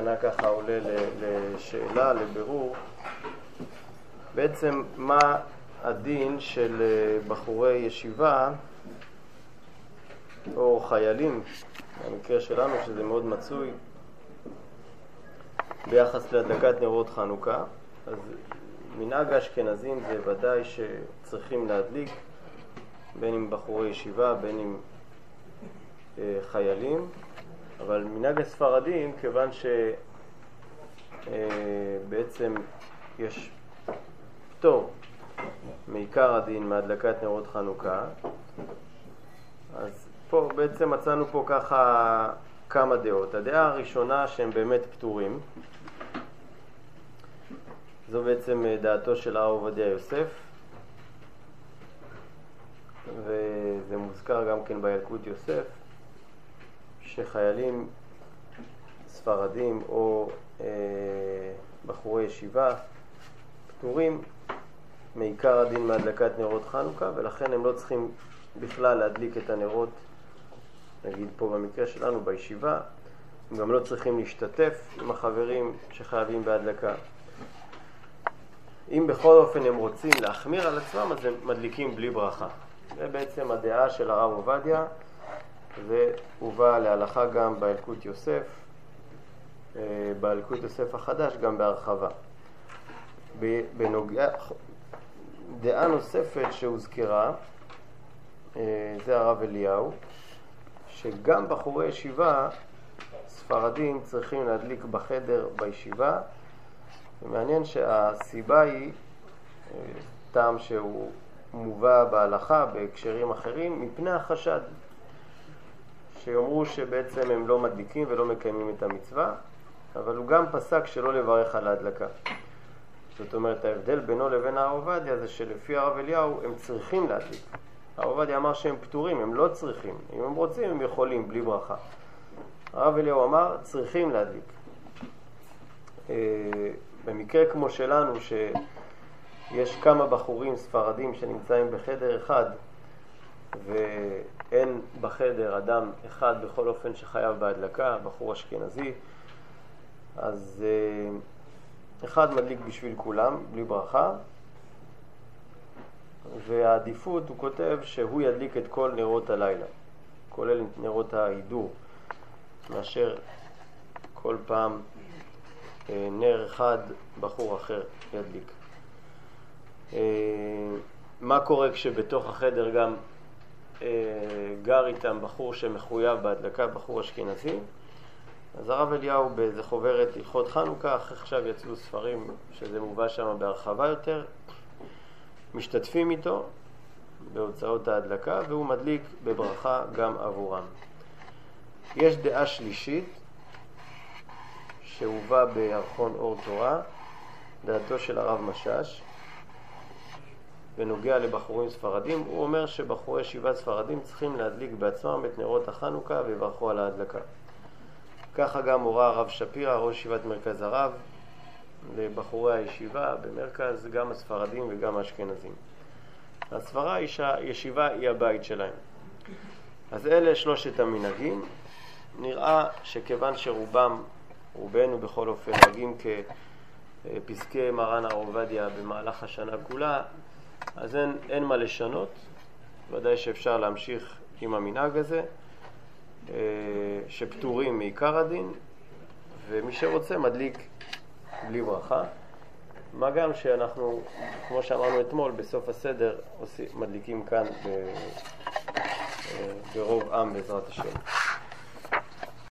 השנה ככה עולה לשאלה, לבירור, בעצם מה הדין של בחורי ישיבה או חיילים, במקרה שלנו שזה מאוד מצוי, ביחס להדלקת נרות חנוכה. אז מנהג האשכנזים זה ודאי שצריכים להדליק, בין אם בחורי ישיבה, בין אם חיילים, אבל מנהג הספרדים, כיוון שבעצם יש פטור מעיקר הדין מהדלקת נרות חנוכה, אז פה בעצם מצאנו פה ככה כמה דעות. הדעה הראשונה שהם באמת פטורים, זו בעצם דעתו של הרב עובדיה יוסף, וזה מוזכר גם כן בילקוט יוסף, שחיילים ספרדים או בחורי ישיבה פטורים מעיקר הדין מהדלקת נרות חנוכה, ולכן הם לא צריכים בכלל להדליק את הנרות, נגיד פה במקרה שלנו בישיבה, הם גם לא צריכים להשתתף עם החברים שחייבים בהדלקה. אם בכל אופן הם רוצים להחמיר על עצמם, אז הם מדליקים בלי ברכה. זה בעצם הדעה של הרב עובדיה, והובא להלכה גם בילקוט יוסף, בילקוט יוסף החדש גם בהרחבה. בנוגע דעה נוספת שהוזכרה, זה הרב אליהו, שגם בחורי ישיבה ספרדים צריכים להדליק בחדר בישיבה. ומעניין שהסיבה היא טעם שהוא מובא בהלכה בהקשרים אחרים, מפני החשד, שיאמרו שבעצם הם לא מדליקים ולא מקיימים את המצווה, אבל הוא גם פסק שלא לברך על ההדלקה. זאת אומרת, ההבדל בינו לבין הרב עובדיה זה שלפי הרב אליהו הם צריכים להדליק. הרב עובדיה אמר שהם פטורים, הם לא צריכים. אם הם רוצים הם יכולים בלי ברכה. הרב אליהו אמר צריכים להדליק. במקרה כמו שלנו, שיש כמה בחורים ספרדים שנמצאים בחדר אחד, ואין בחדר אדם אחד בכל אופן שחייב בהדלקה, בחור אשכנזי, אז אחד מדליק בשביל כולם, בלי ברכה, והעדיפות הוא כותב שהוא ידליק את כל נרות הלילה, כולל נרות ההידור, מאשר כל פעם נר אחד בחור אחר ידליק. מה קורה כשבתוך החדר גם גר איתם בחור שמחויב בהדלקה, בחור אשכנזי? אז הרב אליהו באיזה חוברת הלכות חנוכה, עכשיו יצאו ספרים שזה מובא שם בהרחבה יותר, משתתפים איתו בהוצאות ההדלקה, והוא מדליק בברכה גם עבורם. יש דעה שלישית שהובא בארכון אור תורה, דעתו של הרב משש, בנוגע לבחורים ספרדים. הוא אומר שבחורי ישיבה ספרדים צריכים להדליק בעצמם את נרות החנוכה ויברכו על ההדלקה. ככה גם הורה הרב שפירא, ראש ישיבת מרכז הרב, לבחורי הישיבה במרכז, גם הספרדים וגם האשכנזים. הסברה היא שהישיבה היא הבית שלהם. אז אלה שלושת המנהגים. נראה שכיוון רובנו בכל אופן נוהגים כפסקי מרן הרב עובדיה במהלך השנה כולה, אז אין מה לשנות. ודאי שאפשר להמשיך עם המנהג הזה, שפטורים מעיקר הדין, ומי שרוצה מדליק בלי ברכה. מה גם שאנחנו, כמו שאמרנו אתמול, בסוף הסדר מדליקים כאן ברוב עם בעזרת השם.